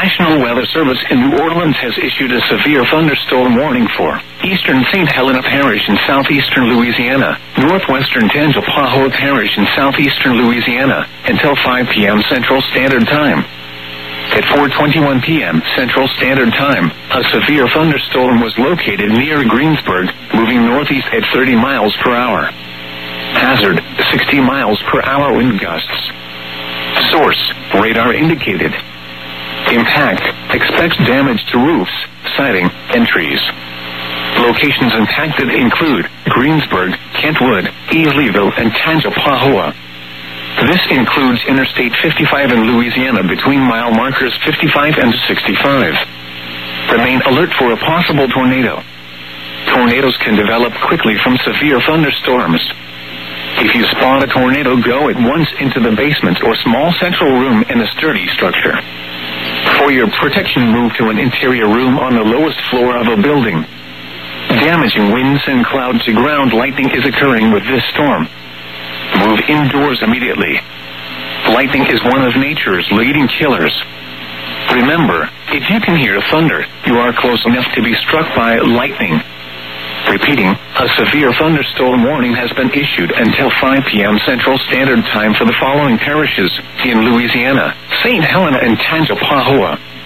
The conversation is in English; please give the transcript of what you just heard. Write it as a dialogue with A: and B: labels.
A: National Weather Service in New Orleans has issued a severe thunderstorm warning for eastern St. Helena Parish in southeastern Louisiana, northwestern Tangipahoa Parish in southeastern Louisiana, until 5 p.m. Central Standard Time. At 4:21 p.m. Central Standard Time, a severe thunderstorm was located near Greensburg, moving northeast at 30 miles per hour. Hazard, 60 miles per hour wind gusts. Source, radar indicated. Impact, expects damage to roofs, siding, and trees. Locations impacted include Greensburg, Kentwood, Easleyville, and Tangipahoa. This includes Interstate 55 in Louisiana between mile markers 55 and 65. Remain alert for a possible tornado. Tornadoes can develop quickly from severe thunderstorms. If you spot a tornado, go at once into the basement or small central room in a sturdy structure. For your protection, move to an interior room on the lowest floor of a building. Damaging winds and cloud to ground lightning is occurring with this storm. Move indoors immediately. Lightning is one of nature's leading killers. Remember, if you can hear thunder, you are close enough to be struck by lightning. Repeating, a severe thunderstorm warning has been issued until 5 p.m. Central Standard Time for the following parishes in Louisiana: St. Helena and Tangipahoa,